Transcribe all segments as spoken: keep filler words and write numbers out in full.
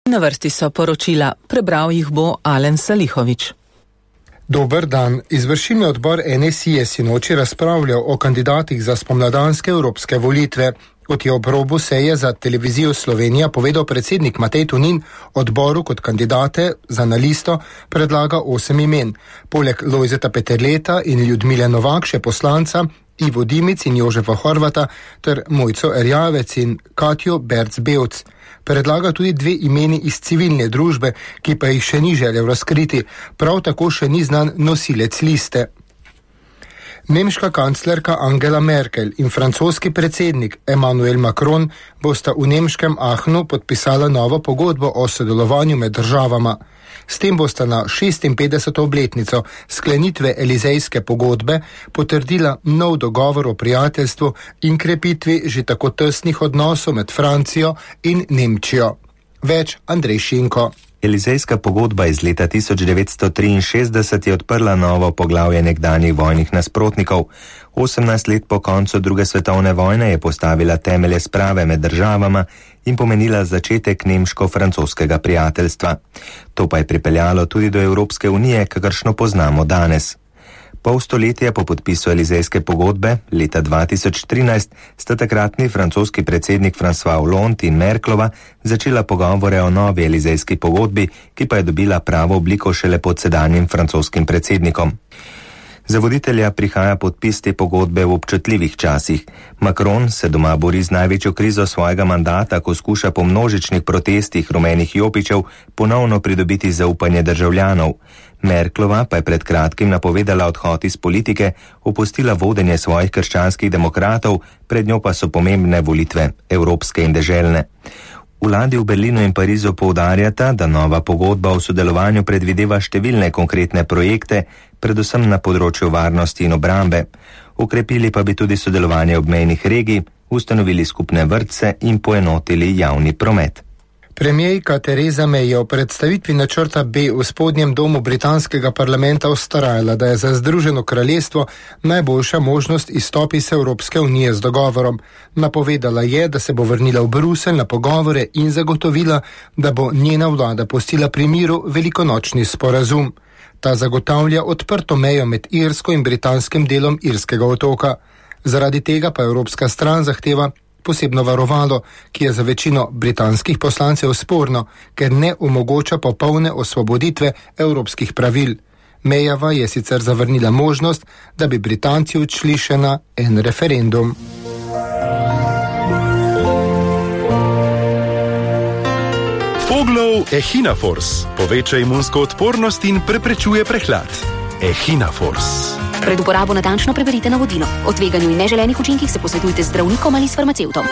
Na vrsti so poročila, prebral jih bo Alen Salihovič. Dober dan. Izvršilni odbor N S I je sinoči razpravljal o kandidatih za spomladanske evropske volitve. Kot je ob robu seje za televizijo Slovenija povedal predsednik Matej Tonin, odboru kot kandidate za na listo predlaga osem imen. Poleg Lojzeta Peterleta in Ljudmile Novak še poslanca Ivo Dimic in Jožefa Horvata ter Mojco Erjavec in Katjo Berc-Bevc. Predlaga tudi dve imeni iz civilne družbe, ki pa jih še ni želel razkriti, prav tako še ni znan nosilec liste. Nemška kanclerka Angela Merkel in francoski predsednik Emmanuel Macron bosta v nemškem Aachenu podpisala novo pogodbo o sodelovanju med državama. S tem bosta na šestinpetdeseto obletnico sklenitve Elizejske pogodbe potrdila nov dogovor o prijateljstvu in krepitvi že tako tesnih odnosov med Francijo in Nemčijo. Več Andrej Šinko. Elizejska pogodba iz leta tisoč devetsto triinšestdeset je odprla novo poglavje nekdanjih vojnih nasprotnikov. osemnajst let po koncu druge svetovne vojne je postavila temelje sprave med državama in pomenila začetek nemško-francoskega prijateljstva. To pa je pripeljalo tudi do Evropske unije, kakršno poznamo danes. Pol stoletja po podpisu Elizejske pogodbe, leta dva tisoč trinajst, sta takratni francoski predsednik François Hollande in Merklova začela pogovore o novi Elizejski pogodbi, ki pa je dobila pravo obliko šele pod sedanjim francoskim predsednikom. Za voditelja prihaja podpis te pogodbe v občutljivih časih. Macron se doma bori z največjo krizo svojega mandata, ko skuša po množičnih protestih rumenih jopičev ponovno pridobiti zaupanje državljanov. Merklova pa je pred kratkim napovedala odhod iz politike, opustila vodenje svojih krščanskih demokratov, pred njo pa so pomembne volitve, evropske in deželne. Vladi v Berlinu in Parizu poudarjata, da nova pogodba o sodelovanju predvideva številne konkretne projekte, predvsem na področju varnosti in obrambe. Ukrepili pa bi tudi sodelovanje obmejnih regij, ustanovili skupne vrtce in poenotili javni promet. Premierka Theresa May je o predstavitvi načrta B v spodnjem domu britanskega parlamenta vztrajala, da je za Združeno kraljestvo najboljša možnost izstopi iz Evropske unije z dogovorom. Napovedala je, da se bo vrnila v Bruselj na pogovore in zagotovila, da bo njena vlada pustila pri miru velikonočni sporazum. Ta zagotavlja odprto mejo med Irsko in britanskim delom Irskega otoka. Zaradi tega pa evropska stran zahteva posebno varovalo, ki je za večino britanskih poslancev sporno, ker ne omogoča popolne osvoboditve evropskih pravil. Mayjeva je sicer zavrnila možnost, da bi Britanci odšli še na en referendum. Foglov Echinafors poveča imunsko odpornost in preprečuje prehlad. Echinafors. Pred uporabo natančno preberite navodilo. O tveganju in neželenih učinkih se posvetujte z zdravnikom ali s farmacevtom.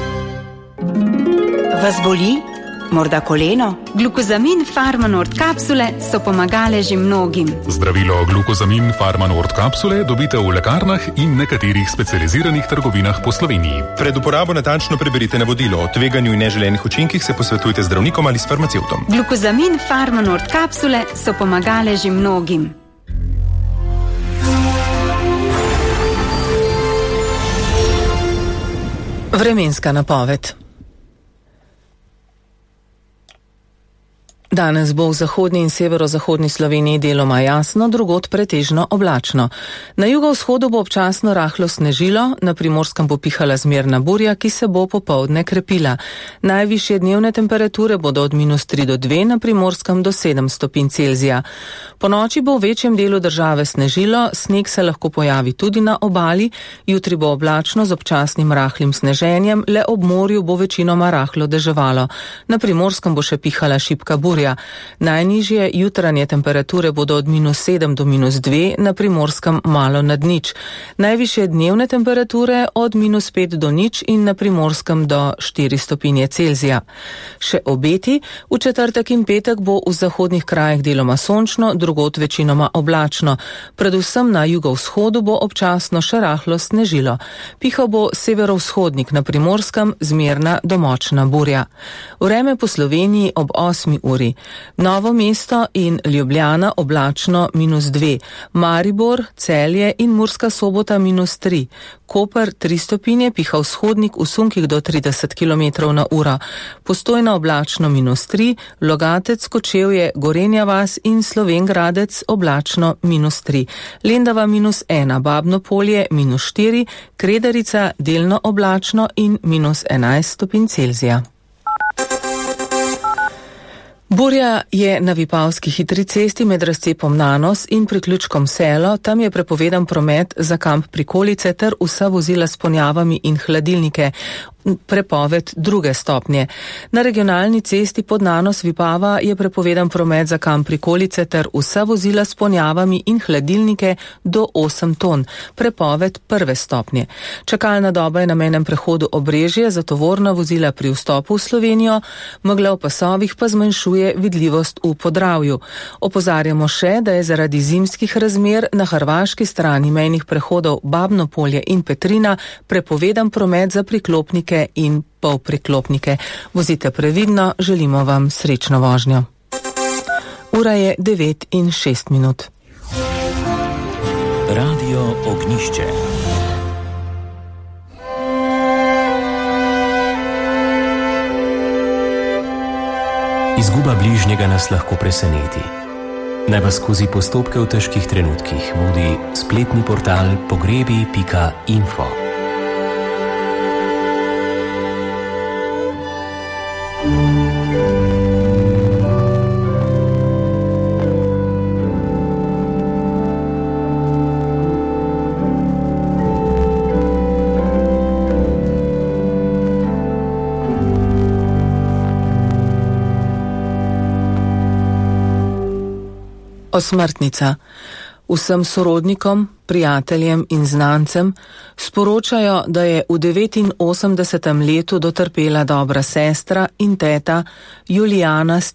Vas boli? Morda koleno? Glukozamin Farmanord kapsule so pomagale že mnogim. Zdravilo glukozamin Farmanord kapsule dobite v lekarnah in nekaterih specializiranih trgovinah po Sloveniji. Pred uporabo natančno preberite navodilo. O tveganju in neželenih učinkih se posvetujte z zdravnikom ali s farmacevtom. Glukozamin Farmanord kapsule so pomagale že mnogim. Vremenska napoved. Danes bo v zahodni in severozahodni Sloveniji deloma jasno, drugod pretežno oblačno. Na jugovzhodu bo občasno rahlo snežilo, na Primorskem bo pihala zmerna burja, ki se bo popoldne krepila. Najvišje dnevne temperature bodo od minus tri do dve, na Primorskem do sedem stopinj Celzija. Po noči bo v večjem delu države snežilo, sneg se lahko pojavi tudi na obali, jutri bo oblačno z občasnim rahlim sneženjem, le ob morju bo večinoma rahlo deževalo. Na Primorskem bo še pihala šibka burja. Najnižje jutranje temperature bodo od minus sedem do minus dve, na Primorskem malo nad nič. Najvišje dnevne temperature od minus pet do nič in na Primorskem do štiri stopinje Celzija. Še obeti, v četrtek in petek bo v zahodnih krajih deloma sončno, drugod večinoma oblačno. Predvsem na jugovzhodu bo občasno še rahlo snežilo. Pihal bo severovzhodnik, na Primorskem zmerna do močna burja. Vreme po Sloveniji ob osmi uri. Novo mesto in Ljubljana oblačno minus dve, Maribor, Celje in Murska Sobota minus tri, Koper tri stopinje, piha vzhodnik v sunkih do trideset kilometrov na uro, Postojna oblačno minus tri, Logatec, Kočevje, Gorenja vas in Slovenj Gradec oblačno minus tri, Lendava minus ena, Babno Polje minus štiri, Kredarica delno oblačno in minus enajst stopinj Celzija. Burja je na Vipavski hitri cesti med razcepom Nanos in priključkom Selo, tam je prepovedan promet za kamp Prikolice ter vsa vozila s ponjavami in hladilnike. Prepoved druge stopnje. Na regionalni cesti pod Nanos Vipava je prepovedan promet za kamp Prikolice ter vsa vozila s ponjavami in hladilnike do osem ton. Prepoved prve stopnje. Čakalna doba je na mejnem prehodu Obrežje za tovorna vozila pri vstopu v Slovenijo, megla v pasovih pa zmanjšuje vidljivost v Podravju. Opozarjamo še, da je zaradi zimskih razmer na hrvaški strani mejnih prehodov Babno Polje in Petrina prepovedan promet za priklopnike in polpriklopnike. Vozite previdno, želimo vam srečno vožnjo. Ura je devet in šest minut. Radio Ognjišče. Izguba bližnjega nas lahko preseneti. Naj vas skozi postopke v težkih trenutkih vodi spletni portal pogrebi pika info. Osmrtnica. Vsem sorodnikom, prijateljem in znancem sporočajo, da je v devetinosemdesetem letu dotrpela dobra sestra in teta Julijana